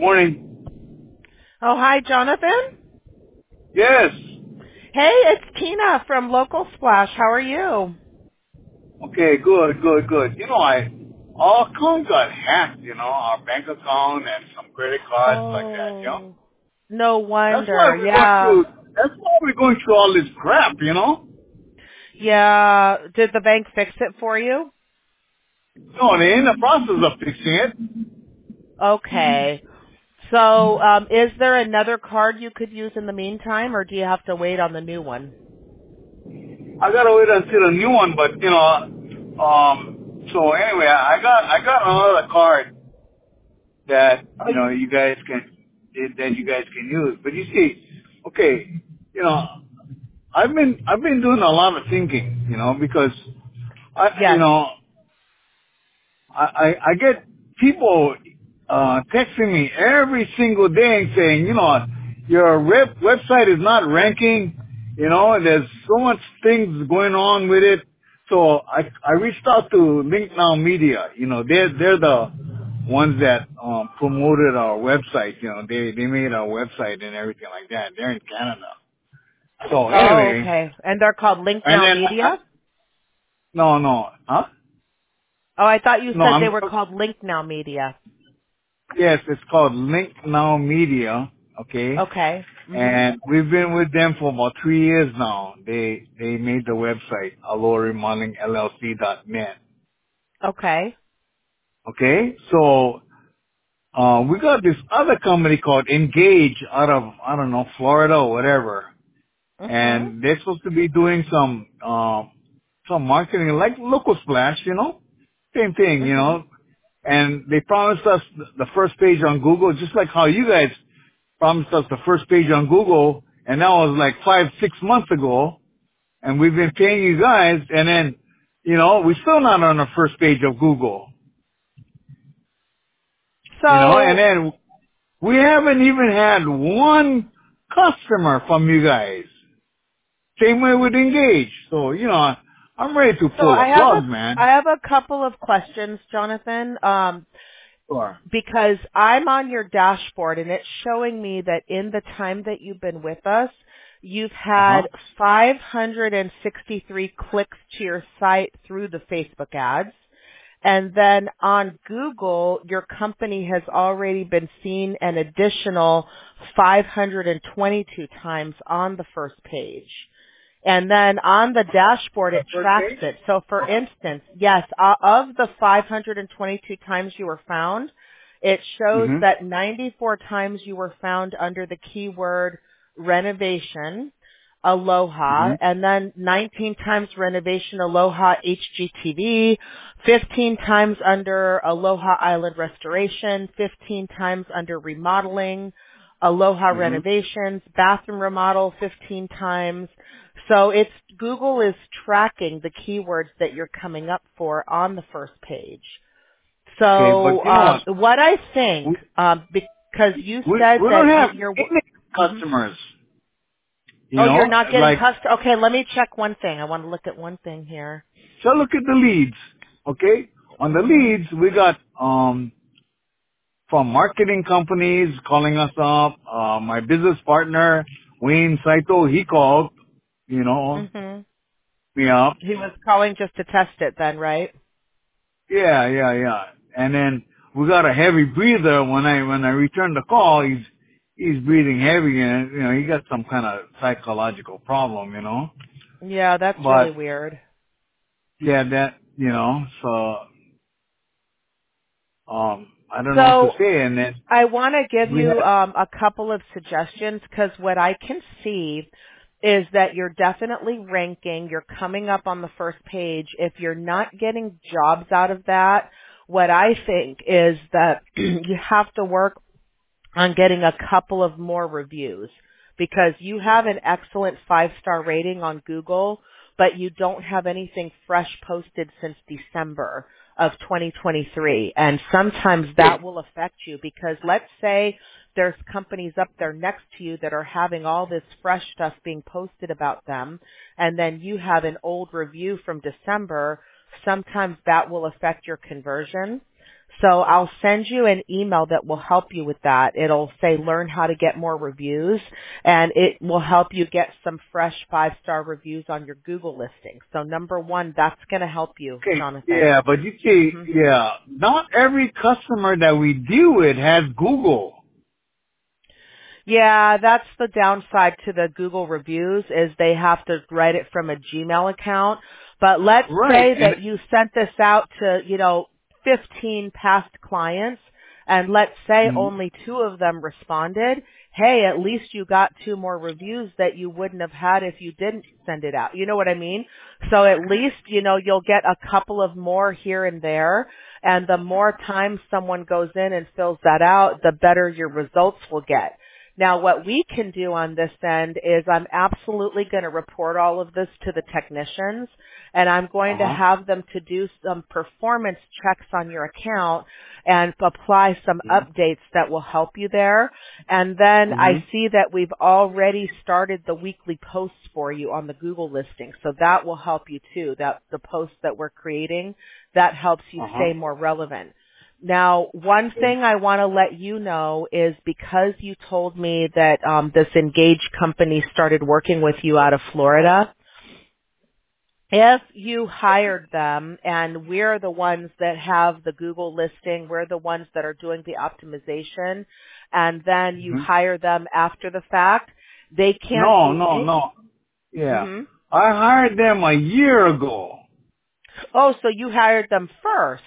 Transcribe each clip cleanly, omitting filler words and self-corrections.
Morning. Oh, hi, Jonathan. Yes. Hey, it's Tina from Local Splash. How are you? Okay, good. Our account got hacked, our bank account and some credit cards like that. Oh, no That's why wonder. we're going Yeah. through, that's why we're going through all this crap. Yeah. Did the bank fix it for you? No, they're in the process of fixing it. Okay. So, is there another card you could use in the meantime, or do you have to wait on the new one? I gotta wait until the new one, but so anyway, I got another card that, you guys can use. But you see, okay, you know, I've been doing a lot of thinking, because I you Yes. know I get people texting me every single day and saying, your website is not ranking, there's so much things going on with it. So I reached out to Link Now Media. They're the ones that promoted our website. They made our website and everything like that. They're in Canada. So Oh, anyway, okay. And they're called Link and Now then Media? no, huh? Oh, I thought you No, said they were called Link Now Media. yes, it's called Link Now Media, okay? Okay. Mhm. And we've been with them for about 3 years now. They made the website, aloremodelingllc.net, Okay. okay? So, we got this other company called Engage out of, I don't know, Florida or whatever. Mhm. And they're supposed to be doing some marketing like Local Splash, Same thing, Mhm. And they promised us the first page on Google, just like how you guys promised us the first page on Google, and that was like 5-6 months ago, and we've been paying you guys, and then, we're still not on the first page of Google, and So, then we haven't even had one customer from you guys. Same way with Engage. So, I'm ready to So pull the I have a plug, man. I have a couple of questions, Jonathan, Sure. because I'm on your dashboard and it's showing me that in the time that you've been with us, you've Uh-huh. had 563 clicks to your site through the Facebook ads. And then on Google, your company has already been seen an additional 522 times on the first page. And then on the dashboard, The it first tracks page? it. So for instance, yes, of the 522 times you were found, it shows Mm-hmm. that 94 times you were found under the keyword renovation, Aloha, Mm-hmm. and then 19 times renovation, Aloha HGTV, 15 times under Aloha Island Restoration, 15 times under remodeling, Aloha Mm-hmm. renovations, bathroom remodel 15 times. So it's Google is tracking the keywords that you're coming up for on the first page. Okay, but So you know what? what I think, We, because you we said don't that have you're, any mhm. customers, Oh, you're not getting like, custom. Okay, let me check one thing. I want to look at one thing here. so look at the leads, okay? On the Mhm. leads, we got, from marketing companies calling us up, my business partner, Wayne Saito, he called, you know, Mhm. me up. He was calling just to test it, then, right? Yeah. And then we got a heavy breather when I return the call, he's breathing heavy and, he got some kind of psychological problem. Yeah, that's really But weird. yeah, that, so, I don't know what to So say. And then I want to give we you had, a couple of suggestions because what I can see is that you're definitely ranking. You're coming up on the first page. If you're not getting jobs out of that, what I think is that you have to work on getting a couple of more reviews because you have an excellent 5-star rating on Google, but you don't have anything fresh posted since December of 2023. And sometimes that will affect you because let's say there's companies up there next to you that are having all this fresh stuff being posted about them, and then you have an old review from December, sometimes that will affect your conversion. So I'll send you an email that will help you with that. It'll say learn how to get more reviews, and it will help you get some fresh 5-star reviews on your Google listing. So number one, that's going to help you, Okay, Jonathan. yeah, but you see, Mhm. yeah, not every customer that we deal with has Google. Yeah, that's the downside to the Google reviews is they have to write it from a Gmail account. But let's Right, say and that you sent this out to, 15 past clients and let's say mhm, only 2 of them responded. Hey, at least you got 2 more reviews that you wouldn't have had if you didn't send it out. You know what I mean? So at least, you'll get a couple of more here and there. And the more time someone goes in and fills that out, the better your results will get. Now, what we can do on this end is I'm absolutely going to report all of this to the technicians, and I'm going to uh-huh, have them to do some performance checks on your account and apply some mhm, updates that will help you there. And then I mhm, see that we've already started the weekly posts for you on the Google listing, so that will help you too. That the posts that we're creating, that helps you uh-huh, stay more relevant. Now, one okay, thing I want to let you know is because you told me that this Engage company started working with you out of Florida, if you hired them and we're the ones that have the Google listing, we're the ones that are doing the optimization, and then you mhm. hire them after the fact, they can't No, do no, any. no, yeah, hmm I hired them a year ago. Oh, so you hired them first.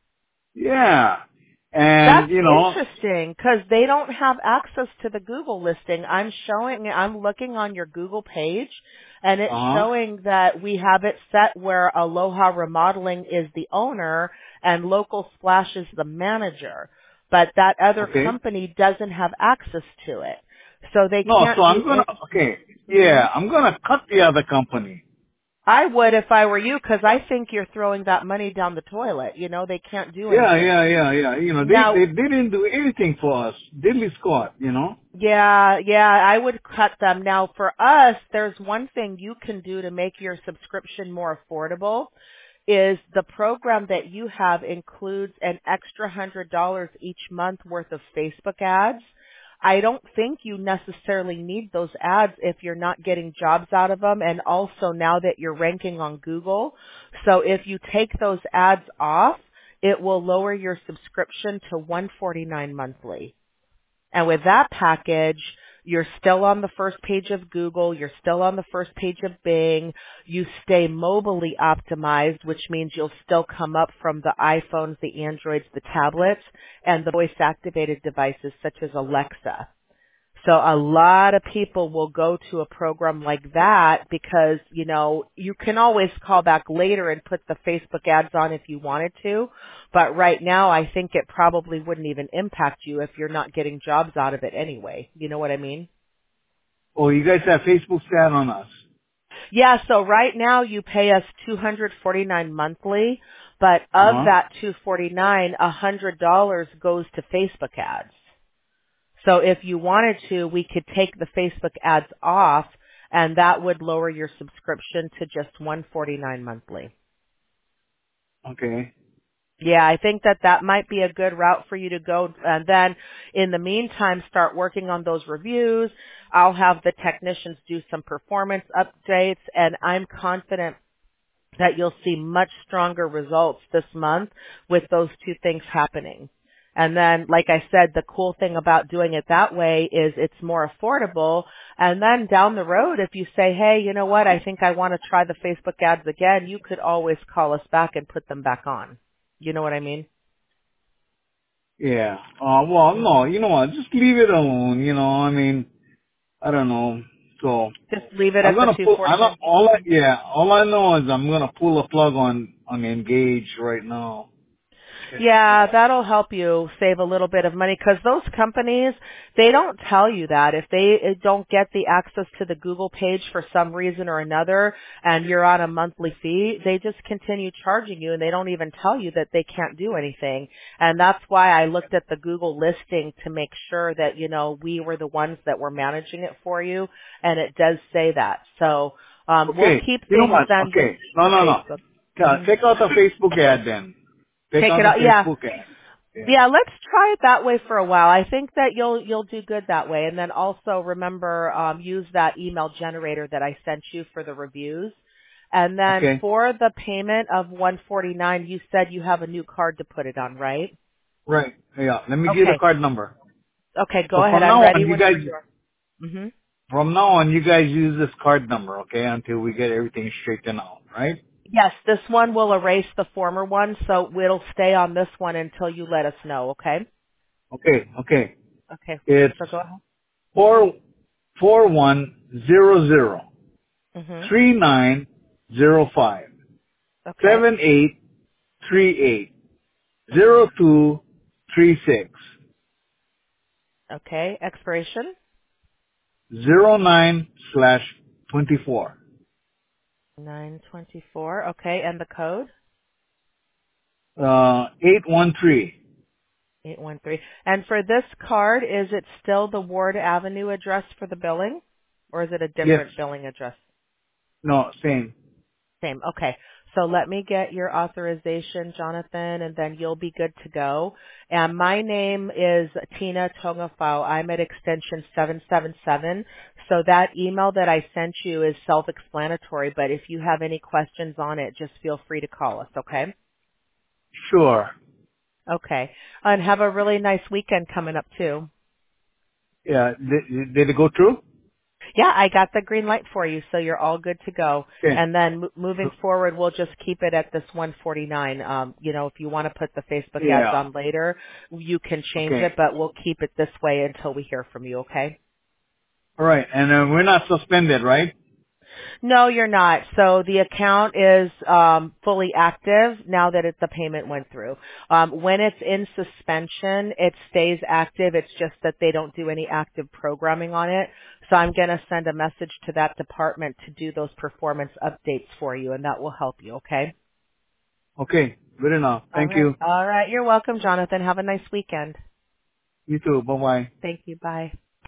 Yeah, and That's interesting because they don't have access to the Google listing. I'm looking on your Google page and it's uh-huh, showing that we have it set where Aloha Remodeling is the owner and Local Splash is the manager. But that other okay. company doesn't have access to it. So they No, so can't I'm do gonna, it. okay, hmm yeah, I'm gonna cut the other company. I would if I were you because I think you're throwing that money down the toilet. They can't do Yeah, anything. yeah, yeah, yeah. Now, They didn't do anything for us. Diddley Scott. Yeah, I would cut them. Now for us, there's one thing you can do to make your subscription more affordable is the program that you have includes an extra $100 each month worth of Facebook ads. I don't think you necessarily need those ads if you're not getting jobs out of them and also now that you're ranking on Google. So if you take those ads off, it will lower your subscription to $149 monthly. And with that package, you're still on the first page of Google, you're still on the first page of Bing, you stay mobily optimized, which means you'll still come up from the iPhones, the Androids, the tablets, and the voice activated devices such as Alexa. So a lot of people will go to a program like that because, you can always call back later and put the Facebook ads on if you wanted to. But right now, I think it probably wouldn't even impact you if you're not getting jobs out of it anyway. You know what I mean? Oh, you guys have Facebook stat on us. Yeah, so right now you pay us $249 monthly, but of Uh-huh. that $249, $100 goes to Facebook ads. So if you wanted to, we could take the Facebook ads off and that would lower your subscription to just $149 monthly. Okay. Yeah, I think that might be a good route for you to go. And then in the meantime, start working on those reviews. I'll have the technicians do some performance updates and I'm confident that you'll see much stronger results this month with those 2 things happening. And then, like I said, the cool thing about doing it that way is it's more affordable. And then down the road, if you say, hey, you know what, I think I want to try the Facebook ads again, you could always call us back and put them back on. You know what I mean? Yeah. Well, no, you know what? Just leave it alone. I don't know. So Just leave it I'm at the gonna pull. I don't. 249. All I know is I'm gonna pull a plug on Engage right now. Yeah, that'll help you save a little bit of money because those companies, they don't tell you that. If they don't get the access to the Google page for some reason or another and you're on a monthly fee, they just continue charging you and they don't even tell you that they can't do anything. And that's why I looked at the Google listing to make sure that, we were the ones that were managing it for you and it does say that. So, we'll Okay. keep You know things what? then with Okay. No. Facebook. hmm Take out the Facebook ad then. Take Take out it the out. Yeah. Facebook ad. Yeah. Yeah, let's try it that way for a while. I think that you'll do good that way. And then also remember, use that email generator that I sent you for the reviews. And then Okay. for the payment of 149, you said you have a new card to put it on, right? Right. Yeah. Let me give you the Okay. card number. Okay, So go ahead. I'm ready when you're sure. Mhm. from now on, you guys use this card number, okay, until we get everything straightened out, right? Yes, this one will erase the former one, so it'll stay on this one until you let us know, okay? Okay. Okay. Okay. It's So go ahead. 4100 Mhm. 3905 Okay. 7838 0236 Okay. Expiration 09/24. 924. Okay, and the code 813. 813. And for this card, is it still the Ward Avenue address for the billing, or is it a Yes. different billing address? No, same. Same. Okay. So let me get your authorization, Jonathan, and then you'll be good to go. And my name is Tina Tongafau. I'm at extension 777. So that email that I sent you is self-explanatory, but if you have any questions on it, just feel free to call us, okay? Sure. Okay. And have a really nice weekend coming up too. Yeah. Did it go through? Yeah, I got the green light for you, so you're all good to go. Okay. And then moving forward, we'll just keep it at this 149. If you want to put the Facebook ads Yeah. on later, you can change Okay. it, but we'll keep it this way until we hear from you, okay? All right. And we're not suspended, right? No, you're not. So the account is fully active now that the payment went through. When it's in suspension, it stays active. It's just that they don't do any active programming on it. So I'm going to send a message to that department to do those performance updates for you, and that will help you, okay? Okay. Good enough. All Thank right. you. All right. You're welcome, Jonathan. Have a nice weekend. You too. Bye bye. Thank you. Bye.